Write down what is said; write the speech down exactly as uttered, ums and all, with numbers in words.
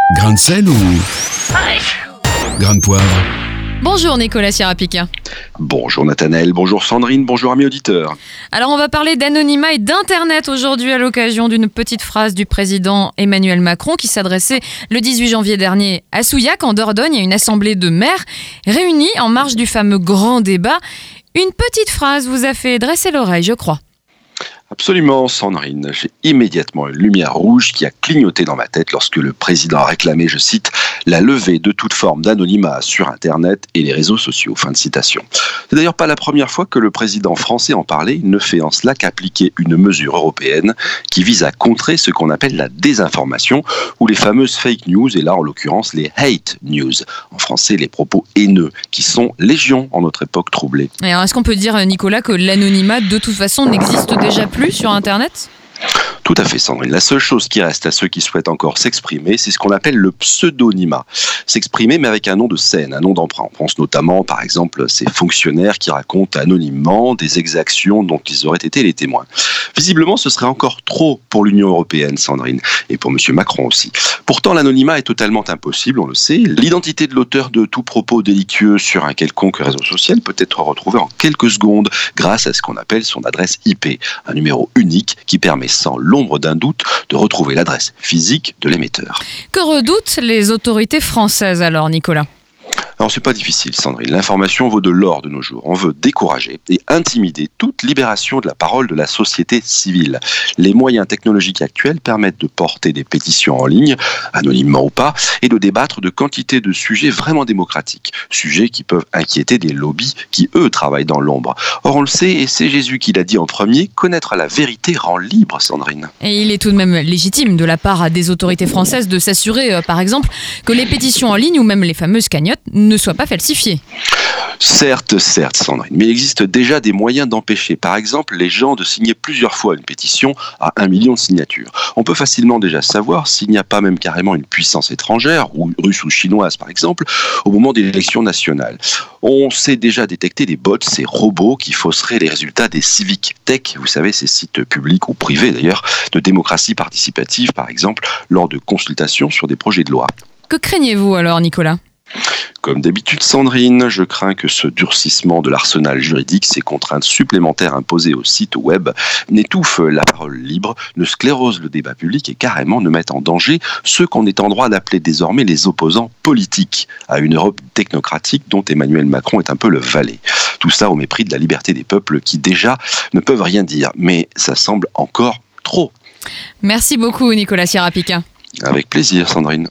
Grain de sel ou grain de poivre? Bonjour Nicolas Sierra-Piquin. Bonjour Nathanaël, bonjour Sandrine, bonjour amis auditeurs. Alors on va parler d'anonymat et d'internet aujourd'hui à l'occasion d'une petite phrase du président Emmanuel Macron qui s'adressait le dix-huit janvier dernier à Souillac en Dordogne à une assemblée de maires réunis en marge du fameux grand débat. Une petite phrase vous a fait dresser l'oreille, je crois. Absolument, Sandrine. J'ai immédiatement une lumière rouge qui a clignoté dans ma tête lorsque le président a réclamé, je cite, « la levée de toute forme d'anonymat sur Internet et les réseaux sociaux ». Fin de citation. C'est d'ailleurs pas la première fois que le président français en parlait. Il ne fait en cela qu'appliquer une mesure européenne qui vise à contrer ce qu'on appelle la désinformation ou les fameuses fake news, et là en l'occurrence les hate news. En français, les propos haineux qui sont légion en notre époque troublée. Et alors est-ce qu'on peut dire, Nicolas, que l'anonymat de toute façon n'existe déjà plus sur Internet ? Tout à fait, Sandrine. La seule chose qui reste à ceux qui souhaitent encore s'exprimer, c'est ce qu'on appelle le pseudonymat. S'exprimer, mais avec un nom de scène, un nom d'emprunt. On pense notamment, par exemple, ces fonctionnaires qui racontent anonymement des exactions dont ils auraient été les témoins. Visiblement, ce serait encore trop pour l'Union européenne, Sandrine, et pour M. Macron aussi. Pourtant, l'anonymat est totalement impossible, on le sait. L'identité de l'auteur de tout propos délictueux sur un quelconque réseau social peut être retrouvée en quelques secondes grâce à ce qu'on appelle son adresse I P, un numéro unique qui permet sans l'ombre d'un doute de retrouver l'adresse physique de l'émetteur. Que redoutent les autorités françaises alors, Nicolas ? Alors c'est pas difficile, Sandrine. L'information vaut de l'or de nos jours. On veut décourager et intimider toute libération de la parole de la société civile. Les moyens technologiques actuels permettent de porter des pétitions en ligne, anonymement ou pas, et de débattre de quantité de sujets vraiment démocratiques. Sujets qui peuvent inquiéter des lobbies qui, eux, travaillent dans l'ombre. Or, on le sait, et c'est Jésus qui l'a dit en premier, connaître la vérité rend libre, Sandrine. Et il est tout de même légitime de la part des autorités françaises de s'assurer, euh, par exemple, que les pétitions en ligne ou même les fameuses cagnottes ne soient pas falsifiées. Certes, certes, Sandrine, mais il existe déjà des moyens d'empêcher, par exemple, les gens de signer plusieurs fois une pétition à un million de signatures. On peut facilement déjà savoir s'il n'y a pas même carrément une puissance étrangère, ou russe ou chinoise par exemple, au moment des élections nationales. On sait déjà détecter des bots, ces robots qui fausseraient les résultats des civic tech, vous savez, ces sites publics ou privés d'ailleurs, de démocratie participative par exemple, lors de consultations sur des projets de loi. Que craignez-vous alors, Nicolas ? Comme d'habitude, Sandrine, je crains que ce durcissement de l'arsenal juridique, ces contraintes supplémentaires imposées aux sites web, n'étouffent la parole libre, ne sclérosent le débat public et carrément ne mettent en danger ceux qu'on est en droit d'appeler désormais les opposants politiques à une Europe technocratique dont Emmanuel Macron est un peu le valet. Tout ça au mépris de la liberté des peuples qui déjà ne peuvent rien dire, mais ça semble encore trop. Merci beaucoup, Nicolas Sierra-Piquin. Avec plaisir, Sandrine.